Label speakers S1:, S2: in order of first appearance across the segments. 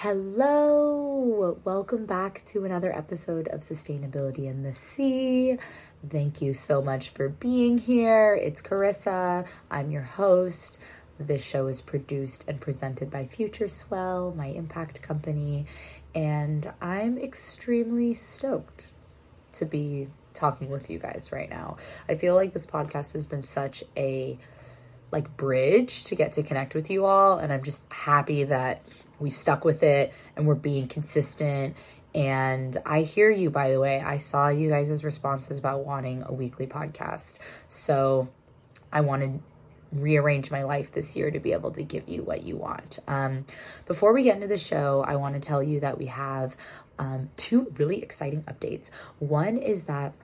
S1: Hello, welcome back to another episode of Sustainability in the Sea. Thank you so much for being here. It's Carissa. I'm your host. This show is produced and presented by FutureSwell, my impact company, and I'm extremely stoked to be talking with you guys right now. I feel like this podcast has been such a bridge to get to connect with you all, and I'm just happy that we stuck with it and we're being consistent. And I hear you, by the way. I saw you guys' responses about wanting a weekly podcast, so I want to rearrange my life this year to be able to give you what you want. Before we get into the show, I want to tell you that we have two really exciting updates. One is that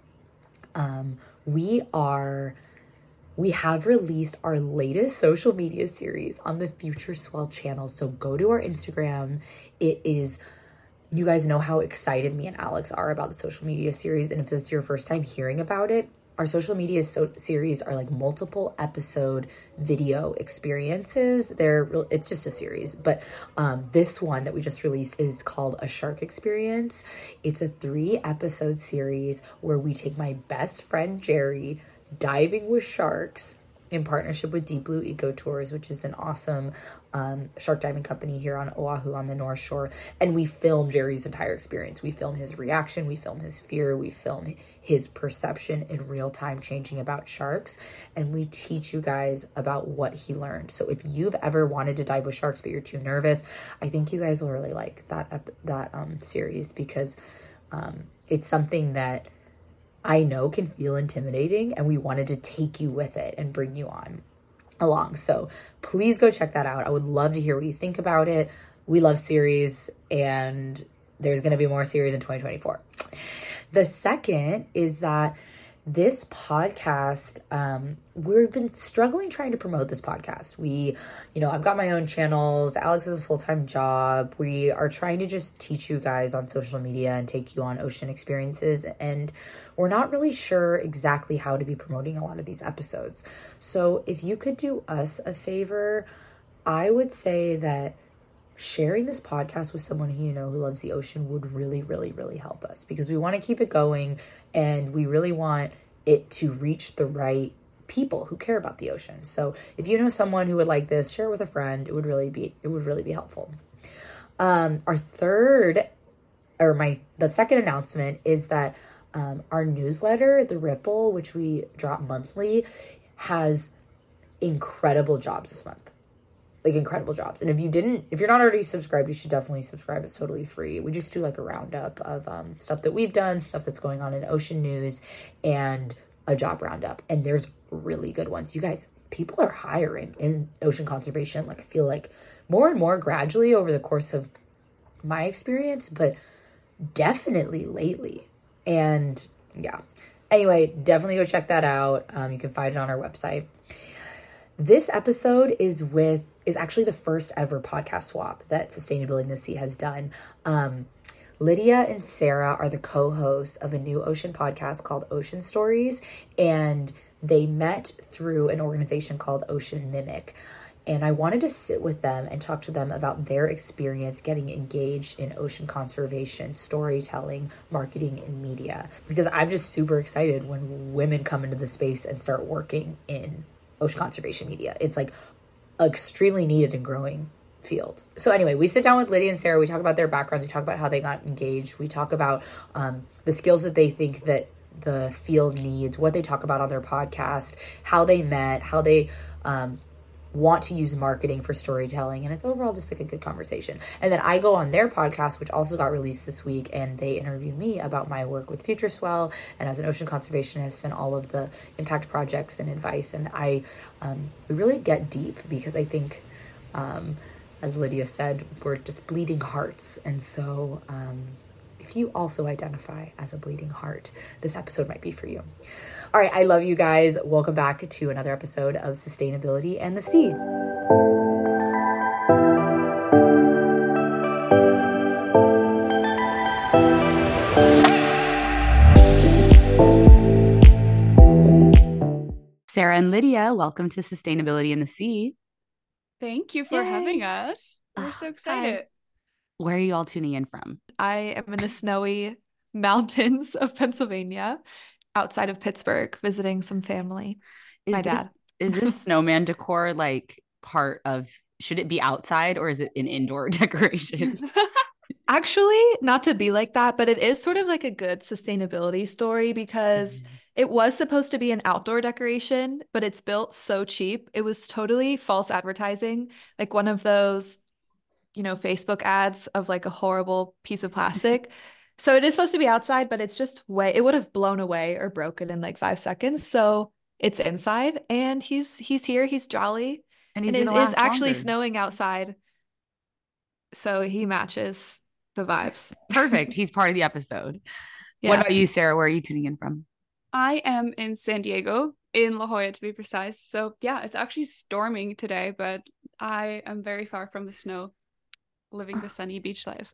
S1: we have released our latest social media series on the FutureSwell channel. So go to our Instagram. You guys know how excited me and Alex are about the social media series. And if this is your first time hearing about it, our social media series are like multiple episode video experiences. It's just a series, but this one that we just released is called A Shark Experience. It's a 3-episode series where we take my best friend Jerry diving with sharks in partnership with Deep Blue Eco Tours, which is an awesome shark diving company here on Oahu on the North Shore. And we film Jerry's entire experience. We film his reaction, we film his fear, we film his perception in real time changing about sharks, and we teach you guys about what he learned. So if you've ever wanted to dive with sharks but you're too nervous, I think you guys will really like that series, because it's something that I know can feel intimidating, and we wanted to take you with it and bring you along. So please go check that out. I would love to hear what you think about it. We love series, and there's going to be more series in 2024. The second is that this podcast, we've been struggling trying to promote this podcast. I've got my own channels. Alex has a full-time job. We are trying to just teach you guys on social media and take you on ocean experiences. And we're not really sure exactly how to be promoting a lot of these episodes. So if you could do us a favor, I would say that sharing this podcast with someone who who loves the ocean would really, really, really help us, because we want to keep it going and we really want it to reach the right people who care about the ocean. So if you know someone who would like this, share it with a friend. It would really be helpful. The second announcement is that our newsletter, The Ripple, which we drop monthly, has incredible jobs this month. Incredible jobs. And if you're not already subscribed, you should definitely subscribe. It's totally free. We just do a roundup of stuff that we've done, stuff that's going on in ocean news, and a job roundup. And there's really good ones. You guys, people are hiring in ocean conservation. I feel like more and more gradually over the course of my experience, but definitely lately. And yeah. Anyway, definitely go check that out. You can find it on our website. This episode is actually the first ever podcast swap that Sustainability in the Sea has done. Lydia and Sarah are the co-hosts of a new ocean podcast called Ocean Stories, and they met through an organization called Ocean Mimic. And I wanted to sit with them and talk to them about their experience getting engaged in ocean conservation, storytelling, marketing, and media, because I'm just super excited when women come into the space and start working in ocean conservation media. It's extremely needed and growing field. So anyway, we sit down with Lydia and Sarah. We talk about their backgrounds. We talk about how they got engaged. We talk about the skills that they think that the field needs, what they talk about on their podcast, how they met, how they want to use marketing for storytelling. And it's overall just a good conversation. And then I go on their podcast, which also got released this week, and they interview me about my work with FutureSwell and as an ocean conservationist and all of the impact projects and advice. And we really get deep, because I think, as Lydia said, we're just bleeding hearts. And so if you also identify as a bleeding heart, this episode might be for you. All right, I love you guys. Welcome back to another episode of Sustainability and the Sea. Sarah and Lydia, welcome to Sustainability in the Sea.
S2: Thank you for having us. We're so excited. Where are you all tuning in from?
S3: I am in the snowy mountains of Pennsylvania, outside of Pittsburgh, visiting some family. My
S2: Is
S3: dad.
S2: this snowman decor like part of, should it be outside or is it an indoor decoration?
S3: Actually, not to be like that, but it is sort of like a good sustainability story because
S2: Mhm.
S3: it was supposed to be an outdoor decoration, but it's built so cheap. It was totally false advertising, like one of those, Facebook ads of like a horrible piece of plastic. So it is supposed to be outside, but it's just it would have blown away or broken in like 5 seconds. So it's inside and he's here, he's jolly,
S2: And
S3: and
S2: he's
S3: it
S2: gonna
S3: is
S2: last
S3: actually
S2: longer.
S3: snowing outside, so he matches the vibes.
S2: Perfect. He's part of the episode. What
S3: Yeah.
S2: about you, Sarah? Where are you tuning in from?
S4: I am in San Diego, in La Jolla to be precise. So, yeah, it's actually storming today, but I am very far from the snow, living the sunny beach life.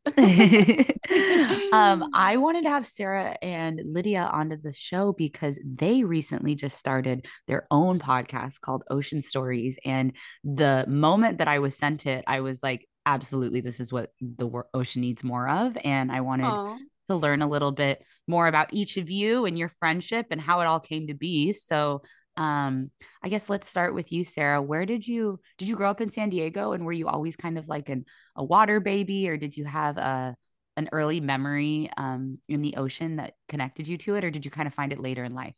S2: I wanted to have Sarah and Lydia onto the show because they recently just started their own podcast called Ocean Stories. And the moment that I was sent it, I was like, absolutely, this is what the ocean needs more of. And I wanted
S4: Oh,
S2: to learn a little bit more about each of you and your friendship and how it all came to be. So, um, I guess let's start with you, Sarah. Where did you grow up in San Diego, and were you always kind of like a water baby, or did you have a an early memory in the ocean that connected you to it, or did you kind of find it later in life?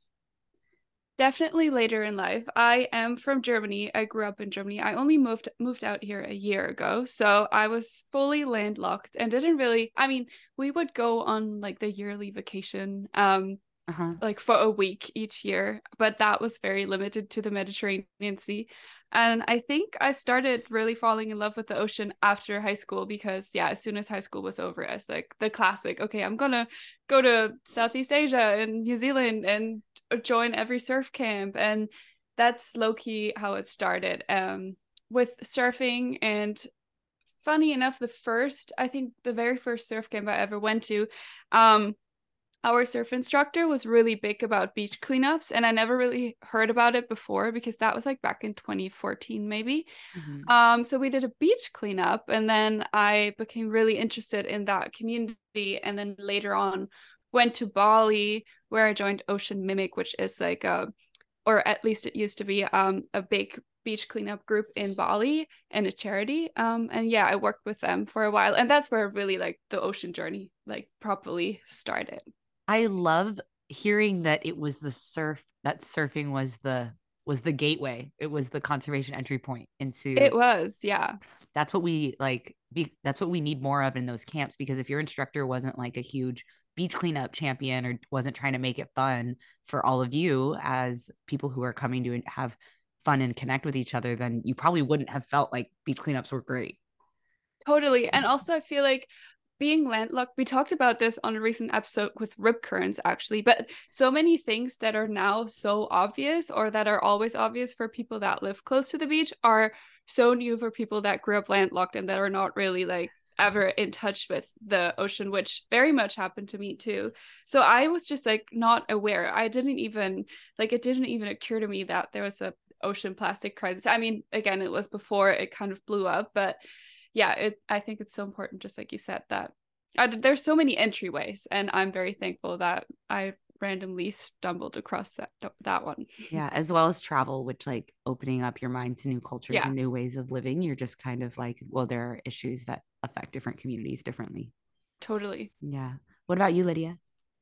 S4: definitely later in life. I am from Germany. I grew up in Germany. I only moved out here a year ago, so I was fully landlocked and didn't really, I mean, we would go on like the yearly vacation
S2: Uh-huh.
S4: like for a week each year, but that was very limited to the Mediterranean Sea. And I think I started really falling in love with the ocean after high school because, yeah, as soon as high school was over, I was like the classic, okay, I'm gonna go to Southeast Asia and New Zealand and join every surf camp. And that's low key how it started with surfing. And funny enough, I think the very first surf camp I ever went to, um, our surf instructor was really big about beach cleanups, and I never really heard about it before because that was like back in 2014 maybe.
S2: Mhm.
S4: So we did a beach cleanup, and then I became really interested in that community, and then later on went to Bali where I joined Ocean Mimic, which is like a, or at least it used to be a big beach cleanup group in Bali and a charity. And yeah, I worked with them for a while, and that's where really like the ocean journey like properly started.
S2: I love hearing that it was the surf, that surfing was the gateway. It was the conservation entry point into,
S4: It was, yeah.
S2: that's what we like that's what we need more of in those camps, because if your instructor wasn't like a huge beach cleanup champion or wasn't trying to make it fun for all of you as people who are coming to have fun and connect with each other, then you probably wouldn't have felt like beach cleanups were great.
S4: Totally. And also, I feel like being landlocked, we talked about this on a recent episode with rip currents, actually, but so many things that are now so obvious or that are always obvious for people that live close to the beach are so new for people that grew up landlocked and that are not really like ever in touch with the ocean, which very much happened to me too. So I was just like not aware. I didn't even like it didn't even occur to me that there was a ocean plastic crisis. I mean, again, it was before it kind of blew up, but yeah, I think it's so important, just like you said, that there's so many entryways, and I'm very thankful that I randomly stumbled across that one.
S2: Yeah, as well as travel, which like opening up your mind to new cultures
S4: Yeah,
S2: and new ways of living. You're just kind of like, well, there are issues that affect different communities differently.
S4: totally.
S2: Yeah. What about you, Lydia?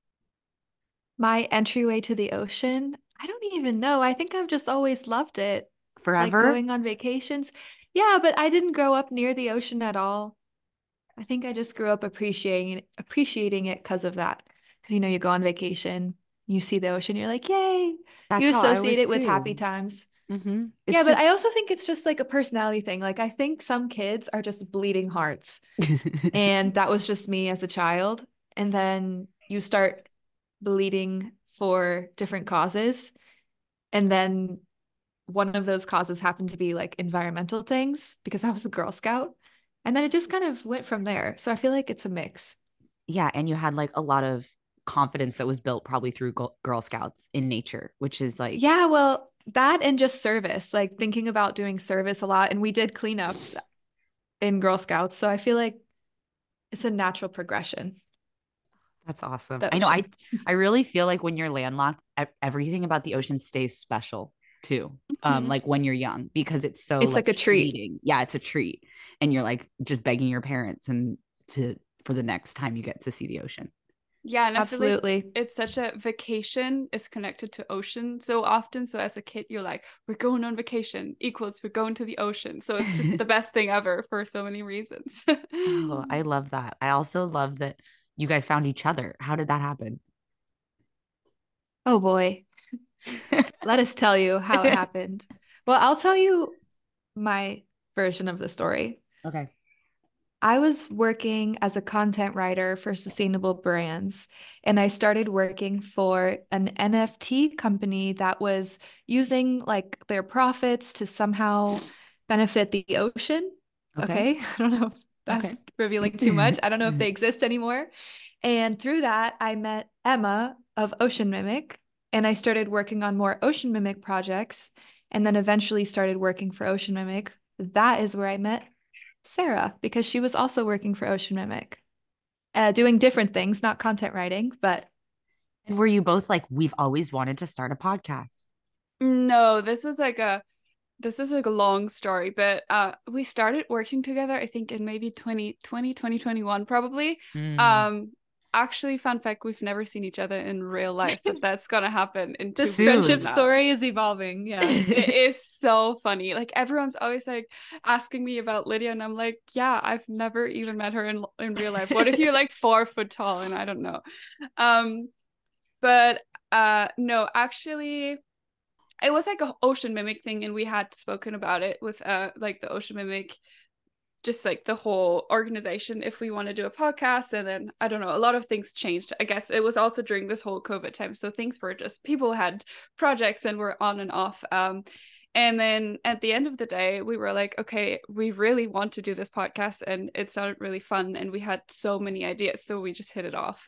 S3: My entryway to the ocean, I don't even know. I think I've just always loved it. Like
S2: Forever?
S3: going on vacations. Yeah, but I didn't grow up near the ocean at all. I think I just grew up appreciating it because of that. Because you go on vacation, you see the ocean, you're like, yay.
S2: That's
S3: You
S2: how I
S3: associate
S2: was
S3: it with happy
S2: too.
S3: times. Yeah,
S2: It's
S3: but I
S2: just,
S3: also think it's just like a personality thing. Like I think some kids are just bleeding hearts. And that was just me as a child. And then you start bleeding for different causes. And then one of those causes happened to be like environmental things because I was a Girl Scout. And then it just kind of went from there. So I feel like it's a mix.
S2: yeah. And you had like a lot of confidence that was built probably through Girl Scouts in nature, which is like,
S3: Yeah, well, that and just service, like thinking about doing service a lot. And we did cleanups in Girl Scouts. So I feel like it's a natural progression.
S2: That's awesome.
S3: The
S2: I know.
S3: ocean.
S2: I really feel like when you're landlocked, everything about the ocean stays special too.
S4: Mhm.
S2: Like when you're young, because it's so
S3: It's
S2: like
S3: like a treat.
S2: fleeting. Yeah, it's a treat, and you're like just begging your parents and to for the next time you get to see the ocean.
S4: Yeah, and I feel like
S3: Absolutely.
S4: it's such a vacation is connected to ocean so often. So as a kid, you're like, we're going on vacation equals we're going to the ocean. So it's just the best thing ever for so many reasons.
S2: Oh, I love that. I also love that you guys found each other. How did that happen?
S3: Oh boy. Let us tell you how it happened. Well, I'll tell you my version of the story.
S2: Okay.
S3: I was working as a content writer for sustainable brands, and I started working for an NFT company that was using like their profits to somehow benefit the ocean.
S2: Okay.
S3: Okay. I don't know if that's
S2: Okay.
S3: revealing too much. I don't know if they exist anymore. And through that, I met Emma of Ocean Mimic, and I started working on more Ocean Mimic projects, and then eventually started working for Ocean Mimic. That is where I met Sarah, because she was also working for Ocean Mimic, doing different things, not content writing, but
S2: And were you both like, we've always wanted to start a podcast?
S4: No, this was like a long story, but we started working together, I think in maybe 2020, 2021, probably.
S2: Mm.
S4: Um, actually, fun fact, we've never seen each other in real life, but that's gonna happen in
S3: the
S4: 2 weeks
S3: friendship
S4: from
S2: Soon.
S4: now.
S3: story is evolving. Yeah.
S4: It is so funny. Like everyone's always like asking me about Lydia, and I'm like, yeah, I've never even met her in real life. What if you're like 4 foot tall and I don't know? Um, but no, actually it was like a ocean mimic thing, and we had spoken about it with like the ocean mimic, just like the whole organization, if we want to do a podcast. And then I don't know, a lot of things changed. I guess it was also during this whole COVID time, so things were just, people had projects and were on and off. And then at the end of the day, we were like, okay, we really want to do this podcast, and it sounded really fun, and we had so many ideas, so we just hit it off.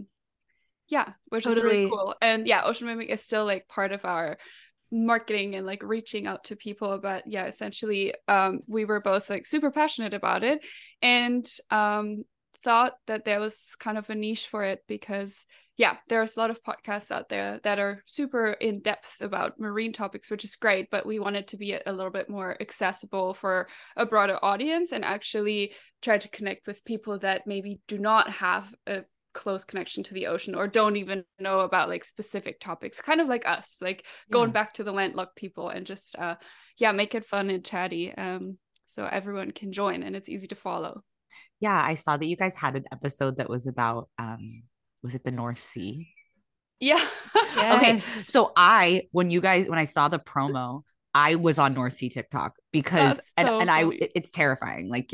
S4: Yeah, which is really
S3: Totally.
S4: cool. And yeah, ocean mimic is still like part of our marketing and like reaching out to people. But yeah, essentially we were both like super passionate about it, and thought that there was kind of a niche for it, because yeah, there's a lot of podcasts out there that are super in depth about marine topics, which is great, but we wanted to be a little bit more accessible for a broader audience, and actually try to connect with people that maybe do not have a close connection to the ocean, or don't even know about like specific topics, kind of like us, like going
S2: Yeah.
S4: back to the landlocked people, and just yeah, make it fun and chatty, so everyone can join and it's easy to follow.
S2: Yeah, I saw that you guys had an episode that was about was it the North Sea?
S4: Yeah.
S2: Okay,
S3: Yes.
S2: so when I saw the promo, I was on North Sea TikTok because
S4: That's
S2: and
S4: so
S2: and I
S4: funny.
S2: it's terrifying. Like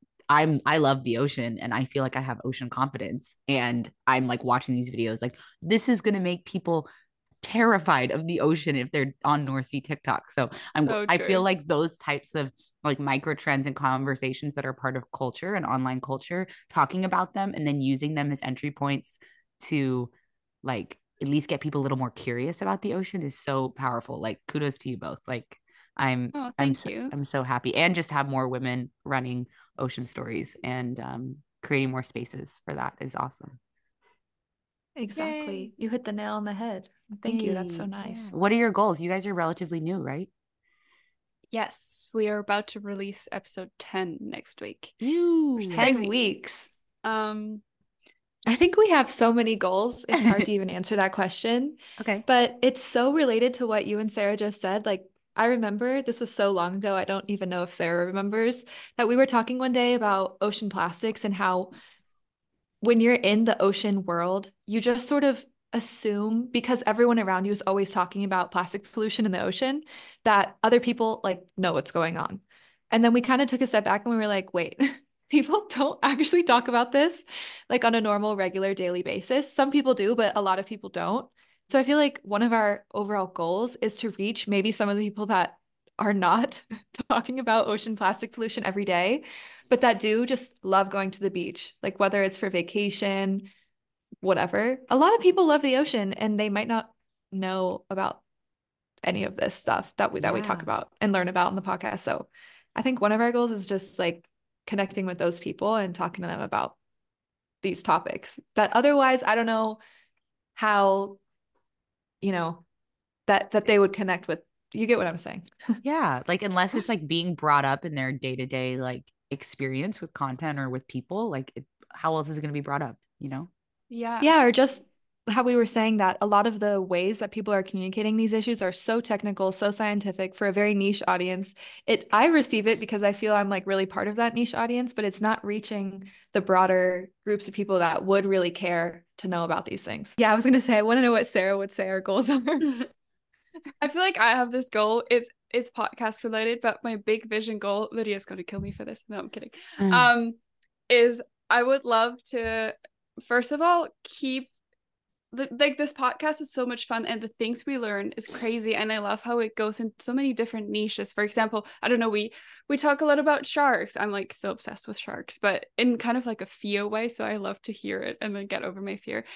S2: I love the ocean and I feel like I have ocean confidence, and I'm like watching these videos like this is going to make people terrified of the ocean if they're on North Sea TikTok. So
S4: So
S2: I feel
S4: true.
S2: like those types of like micro trends and conversations that are part of culture and online culture, talking about them and then using them as entry points to like at least get people a little more curious about the ocean is so powerful. Like kudos to you both. Like I'm
S4: Oh,
S2: I'm
S4: thank
S2: so,
S4: you.
S2: I'm so happy, and just have more women running ocean stories and creating more spaces for that is awesome.
S4: Yay.
S3: Exactly. You hit the nail on the head. Thank you. That's so
S2: Yay. Yeah.
S3: nice.
S2: What are your goals? You guys are relatively new, right?
S4: Yes, we are about to release episode 10 next week, which is
S2: You.
S3: 10
S4: crazy.
S3: weeks.
S4: um
S3: I think we have so many goals. It's hard to even answer that question,
S2: Okay.
S3: but it's so related to what you and Sarah just said. Like, I remember this was so long ago. I don't even know if Sarah remembers that we were talking one day about ocean plastics and how when you're in the ocean world, you just sort of assume because everyone around you is always talking about plastic pollution in the ocean that other people like know what's going on. And then we kind of took a step back and we were like, wait, people don't actually talk about this like on a normal, regular daily basis. Some people do, but a lot of people don't. So I feel like one of our overall goals is to reach maybe some of the people that are not talking about ocean plastic pollution every day, but that do just love going to the beach, like whether it's for vacation, whatever. A lot of people love the ocean and they might not know about any of this stuff that we talk
S2: Yeah.
S3: about and learn about in the podcast. So I think one of our goals is just like connecting with those people and talking to them about these topics that otherwise I don't know how, you know, that they would connect with. You get what I'm saying?
S2: Yeah, like unless it's like being brought up in their day-to-day like experience with content or with people, like how else is it going to be brought up, you know?
S4: Yeah.
S3: Yeah, or just how we were saying that a lot of the ways that people are communicating these issues are so technical, so scientific for a very niche audience. I receive it because I feel I'm like really part of that niche audience, but it's not reaching the broader groups of people that would really care to know about these things. Yeah, I was gonna say I want to know what Sarah would say our goals are.
S4: I feel like I have this goal. It's podcast related, but my big vision goal, Lydia's gonna kill me for this. No, I'm kidding. Is I would love to, first of all, keep like this podcast is so much fun and the things we learn is crazy, and I love how it goes in so many different niches. For example, I don't know, we talk a lot about sharks. I'm like so obsessed with sharks, but in kind of like a fear way, so I love to hear it and then get over my fear.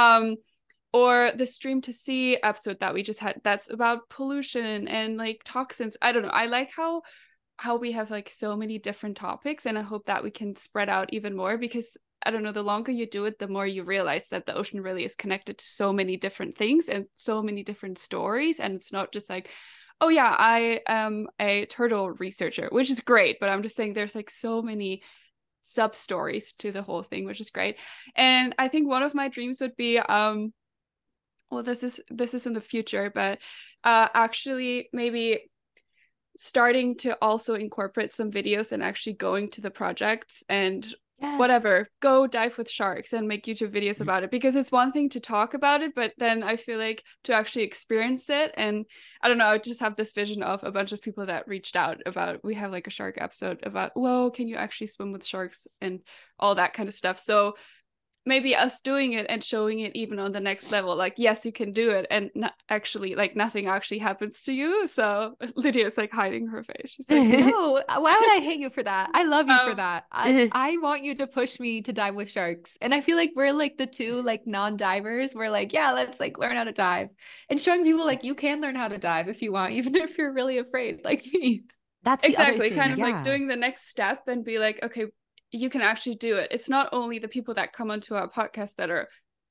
S4: Or the Stream to Sea episode that we just had, that's about pollution and like toxins. I don't know, I like how we have like so many different topics, and I hope that we can spread out even more, because I don't know, the longer you do it, the more you realize that the ocean really is connected to so many different things and so many different stories. And it's not just like, oh yeah, I am a turtle researcher, which is great, but I'm just saying there's like so many sub stories to the whole thing, which is great. And I think one of my dreams would be well, this is in the future, but actually maybe starting to also incorporate some videos and actually going to the projects and whatever, go dive with sharks and make YouTube videos about it, because it's one thing to talk about it, but then I feel like to actually experience it. And I don't know, I just have this vision of a bunch of people that reached out about, we have like a shark episode about, whoa, can you actually swim with sharks and all that kind of stuff. So maybe us doing it and showing it even on the next level, like, yes, you can do it, and not actually, like, nothing actually happens to you. So Lydia's like hiding her face. She's like,
S3: no, why would I hate you for that? I love you for that. I want you to push me to dive with sharks. And I feel like we're like the two like non-divers. We're like, yeah, let's like learn how to dive, and showing people like you can learn how to dive if you want, even if you're really afraid like me.
S2: That's the
S4: exactly
S2: other thing,
S4: kind of
S2: yeah.
S4: like doing the next step and be like, okay, you can actually do it. It's not only the people that come onto our podcast that are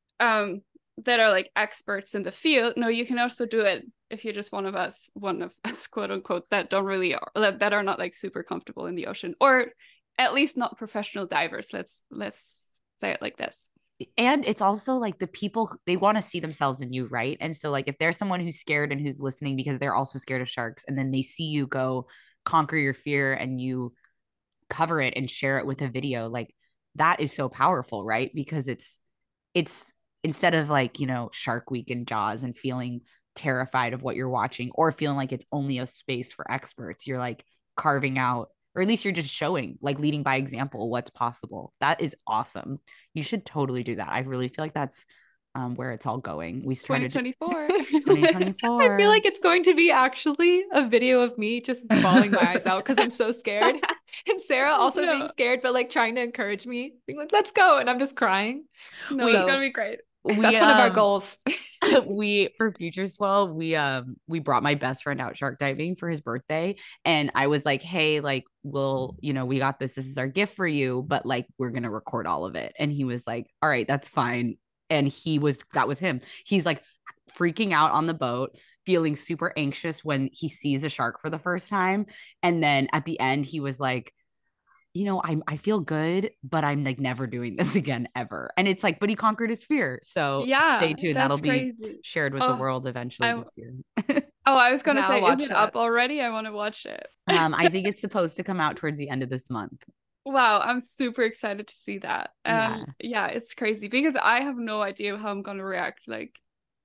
S4: like experts in the field. No, you can also do it if you're just one of us quote unquote that don't really, that are not like super comfortable in the ocean, or at least not professional divers. Let's say it like this.
S2: And it's also like the people, they want to see themselves in you, right? And so like if there's someone who's scared and who's listening because they're also scared of sharks, and then they see you go conquer your fear and you cover it and share it with a video, like that is so powerful, right? Because it's instead of like, you know, Shark Week and Jaws and feeling terrified of what you're watching or feeling like it's only a space for experts, you're like carving out, or at least you're just showing, like leading by example, what's possible. That is awesome. You should totally do that. I really feel like that's where it's all going. We started
S4: 2024.
S2: 2024.
S3: I feel like it's going to be actually a video of me just bawling my eyes out because I'm so scared. And Sarah also being scared, but like trying to encourage me, being like, let's go. And I'm just crying.
S4: No, it's gonna be great.
S3: That's one of our goals.
S2: We for Future Swell, we brought my best friend out shark diving for his birthday, and I was like, hey, like, we'll, you know, we got this is our gift for you, but like we're gonna record all of it. And he was like, all right, that's fine. And that was him. He's like freaking out on the boat, feeling super anxious when he sees a shark for the first time, and then at the end he was like, you know, I feel good, but I'm like never doing this again ever. And it's like, but he conquered his fear. So
S4: yeah,
S2: stay tuned. That'll be shared with the world eventually this year.
S4: I was gonna say, is it
S3: that.
S4: up already? I want to watch it.
S2: I think it's supposed to come out towards the end of this month.
S4: Wow, I'm super excited to see that. Yeah, it's crazy because I have no idea how I'm gonna react. Like,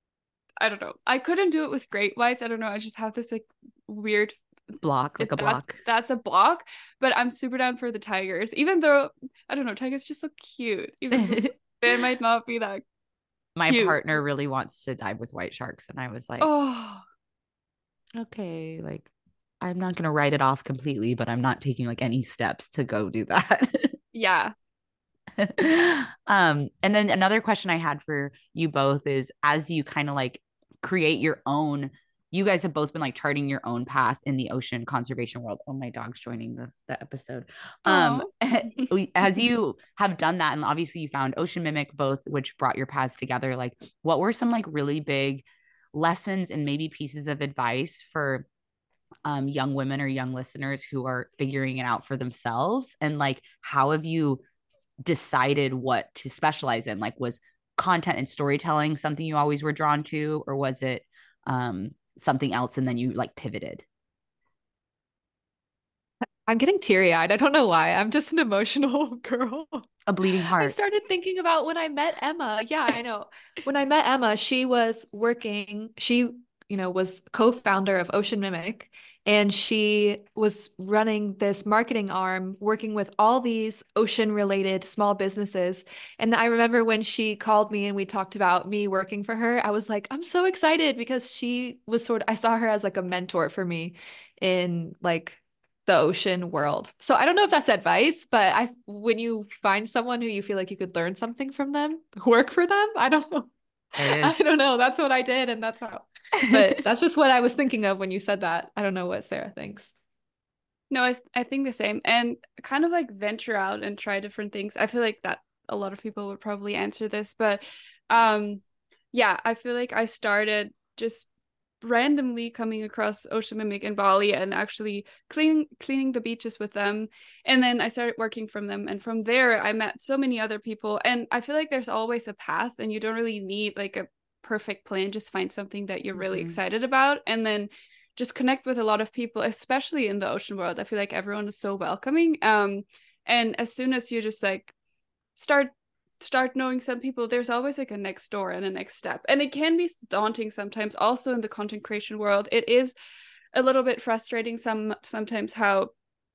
S4: I don't know. I couldn't do it with great whites. I don't know. I just have this like weird
S2: block, like a block.
S4: That's a block, but I'm super down for the tigers. Even though I don't know, tigers just look cute. Even though they might not be that.
S2: My
S4: cute.
S2: partner really wants to dive with white sharks, and I was like,
S4: oh,
S2: okay, like I'm not gonna write it off completely, but I'm not taking like any steps to go do that.
S4: Yeah.
S2: And then another question I had for you both is, as you kind of like create your own you guys have both been like charting your own path in the ocean conservation world. Oh, my dog's joining the episode.
S4: Aw.
S2: As you have done that, and obviously you found Ocean Mimic both, which brought your paths together, like what were some like really big lessons and maybe pieces of advice for young women or young listeners who are figuring it out for themselves? And like, how have you decided what to specialize in? Like, was content and storytelling something you always were drawn to, or was it something else and then you like pivoted?
S3: I'm getting teary-eyed. I don't know why. I'm just an emotional girl.
S2: A bleeding
S3: I
S2: heart.
S3: started thinking about when I met Emma. Yeah, I know. When I met Emma, she was working, she, was co-founder of Ocean Mimic, and she was running this marketing arm, working with all these ocean-related small businesses. And I remember when she called me and we talked about me working for her, I was like, I'm so excited because she was I saw her as like a mentor for me in like the ocean world. So I don't know if that's advice, but when you find someone who you feel like you could learn something from them, work for them. I don't know. I don't know. That's what I did, and that's how. But that's just what I was thinking of when you said that. I don't know what Sarah thinks.
S4: No, I think the same, and kind of like venture out and try different things. I feel like that a lot of people would probably answer this, but yeah, I feel like I started just randomly coming across Ocean Mimic in Bali and actually cleaning the beaches with them, and then I started working from them, and from there I met so many other people. And I feel like there's always a path, and you don't really need like a perfect plan. Just find something that you're really excited about, and then just connect with a lot of people, especially in the ocean world. I feel like everyone is so welcoming, and as soon as you just like start knowing some people, there's always like a next door and a next step. And it can be daunting sometimes. Also in the content creation world, it is a little bit frustrating sometimes how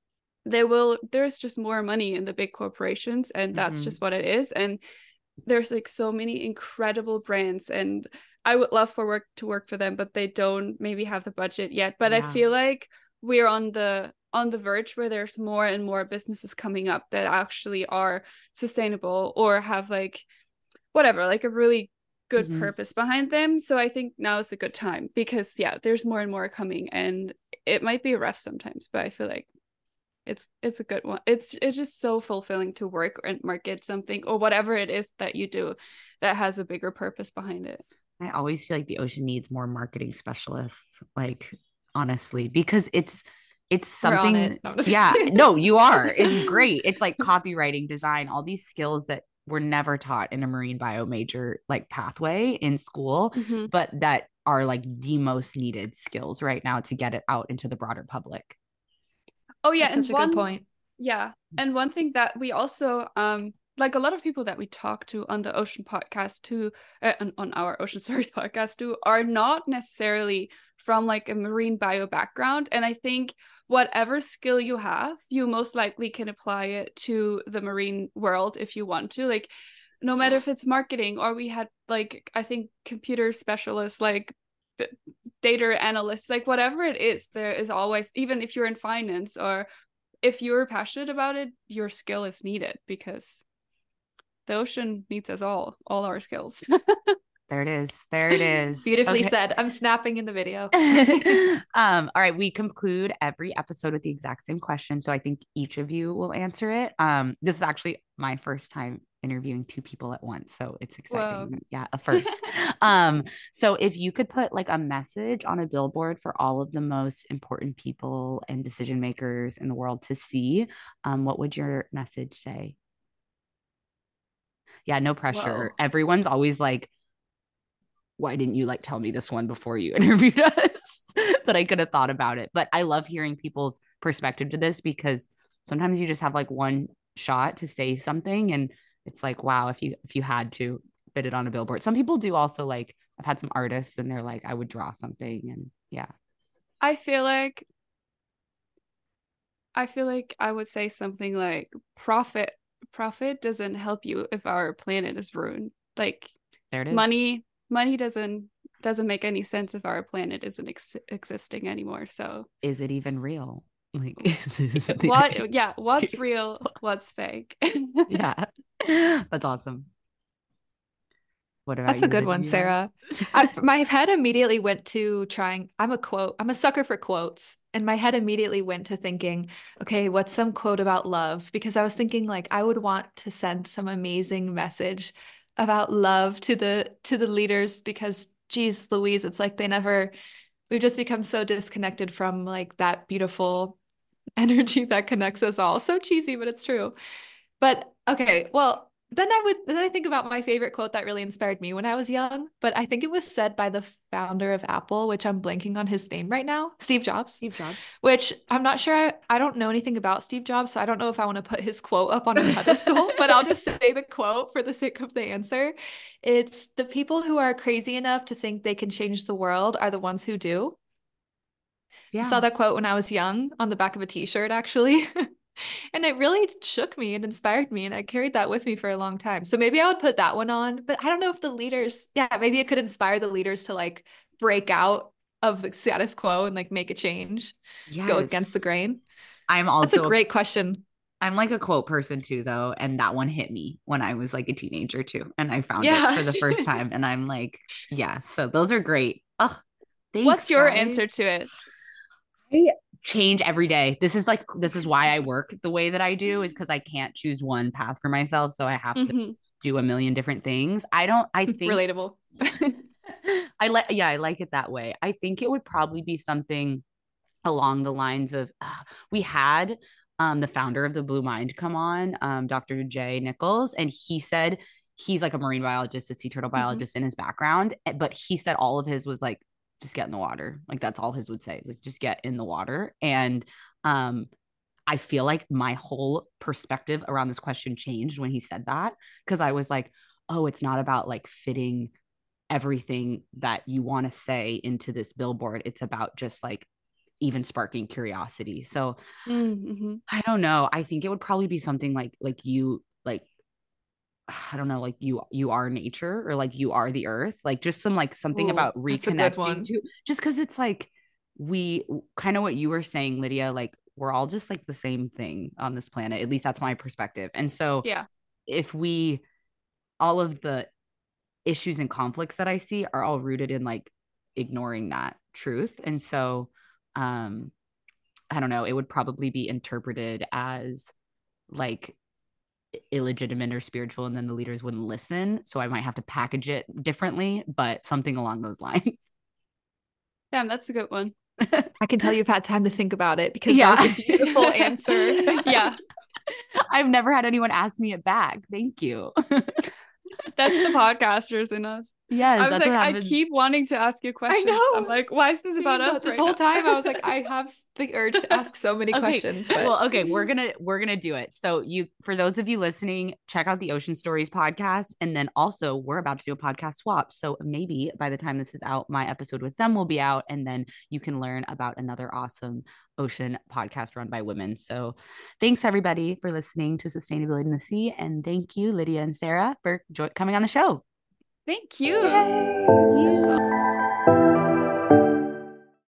S4: there's just more money in the big corporations, and that's just what it is. And there's like so many incredible brands, and I would love to work for them, but they don't maybe have the budget yet. But I feel like we're on the verge where there's more and more businesses coming up that actually are sustainable or have like whatever, like a really good purpose behind them. So I think now is a good time because there's more and more coming, and it might be rough sometimes, but I feel like it's a good one. It's just so fulfilling to work and market something or whatever it is that you do that has a bigger purpose behind it.
S2: I always feel like the ocean needs more marketing specialists, like honestly, because it's something. No, you are. It's great. It's like copywriting, design, all these skills that were never taught in a marine bio major like pathway in school, but that are like the most needed skills right now to get it out into the broader public.
S4: Oh yeah,
S3: that's such a good point.
S4: Yeah, and one thing that we also like a lot of people that we talk to on the Ocean podcast too, on our Ocean Stories podcast too, are not necessarily from like a marine bio background. And I think whatever skill you have, you most likely can apply it to the marine world if you want to. Like, no matter if it's marketing, or we had like, I think computer specialists, like data analysts, like whatever it is, there is always, even if you're in finance or if you're passionate about it, your skill is needed because the ocean needs us all our skills.
S2: There it is.
S3: Beautifully said. I'm snapping in the video.
S2: All right. We conclude every episode with the exact same question. So I think each of you will answer it. This is actually my first time interviewing two people at once. So it's exciting. Whoa. Yeah, a first. So if you could put like a message on a billboard for all of the most important people and decision makers in the world to see, what would your message say? Yeah, no pressure. Whoa. Everyone's always like, why didn't you like tell me this one before you interviewed us? That I could have thought about it. But I love hearing people's perspective to this because sometimes you just have like one shot to say something, and it's like, wow, if you had to fit it on a billboard. Some people do also, like I've had some artists and they're like, I would draw something, and yeah.
S4: I feel like I would say something like profit doesn't help you if our planet is ruined. Like,
S2: there it is.
S4: Money doesn't make any sense if our planet isn't existing anymore. So
S2: is it even real? Like,
S4: what's real, what's fake?
S2: Yeah, that's awesome. What about
S3: That's
S2: you,
S3: a good one,
S2: Lydia?
S3: Sarah. My head immediately went to I'm a sucker for quotes. And my head immediately went to thinking, okay, what's some quote about love? Because I was thinking like I would want to send some amazing message about love to the leaders because geez Louise, it's like we've just become so disconnected from like that beautiful energy that connects us all. So cheesy, but it's true. But okay, well, then I think about my favorite quote that really inspired me when I was young, but I think it was said by the founder of Apple, which I'm blanking on his name right now, Steve Jobs,
S2: Steve Jobs.
S3: which I'm not sure I don't know anything about Steve Jobs, so I don't know if I want to put his quote up on a pedestal, but I'll just say the quote for the sake of the answer. It's the people who are crazy enough to think they can change the world are the ones who do. I saw
S2: Yeah.
S3: that quote when I was young on the back of a t-shirt, actually. And it really shook me and inspired me, and I carried that with me for a long time. So maybe I would put that one on, but I don't know if the leaders, yeah, maybe it could inspire the leaders to like break out of the status quo and like make a change, go against the
S2: Yes.
S3: grain.
S2: I'm
S3: That's a
S2: also
S3: great question.
S2: I'm like a quote person too, though, and that one hit me when I was like a teenager too, and I found it
S3: Yeah.
S2: for the first time, and I'm like, yeah. So those are great. Oh,
S4: What's
S2: thanks,
S4: your answer
S2: guys.
S4: to it?
S2: I change every day. This is why I work the way that I do, is because I can't choose one path for myself, so I have to
S4: Mhm.
S2: do a million different things. I think
S3: Relatable.
S2: I like it that way. I think it would probably be something along the lines of we had the founder of the Blue Mind come on, Dr. Jay Nichols, and he said he's like a marine biologist, a sea turtle biologist in his background, but he said all of his was like just get in the water. Like that's all his would say, like just get in the water. And I feel like my whole perspective around this question changed when he said that, because I was like, oh, it's not about like fitting everything that you want to say into this billboard. It's about just like even sparking curiosity. So
S4: Mm-hmm.
S2: I don't know. I think it would probably be something like you like I don't know, like you are nature, or like you are the earth. Like just some like something
S3: Ooh,
S2: about
S3: that's a good
S2: reconnecting
S3: one.
S2: to, just because it's like we kind of what you were saying, Lydia, like we're all just like the same thing on this planet. At least that's my perspective. And so
S4: Yeah.
S2: if we all of the issues and conflicts that I see are all rooted in like ignoring that truth. And so I don't know, it would probably be interpreted as like illegitimate or spiritual, and then the leaders wouldn't listen. So I might have to package it differently, but something along those lines.
S4: Damn, that's a good one.
S3: I can tell you've had time to think about it because that
S2: Yeah.
S3: was a beautiful answer.
S4: Yeah.
S2: I've never had anyone ask me it back. Thank you.
S4: That's the podcasters in us.
S2: Yes,
S4: I was
S2: that's
S4: like,
S2: what
S4: I
S2: happens.
S4: keep wanting to ask you
S3: I
S4: questions. I'm
S3: know.
S4: like, why is this about
S3: Same,
S4: us
S3: this
S4: right
S3: whole
S4: now?
S3: time I was like, I have the urge to ask so many
S2: Okay.
S3: questions, but
S2: Well, okay, we're gonna do it. So you, for those of you listening, check out the Ocean Stories podcast, and then also we're about to do a podcast swap. So maybe by the time this is out, my episode with them will be out, and then you can learn about another awesome ocean podcast run by women. So thanks everybody for listening to Sustainability in the Sea, and thank you, Lydia and Sarah, for coming on the show.
S4: Thank you.
S2: Yay.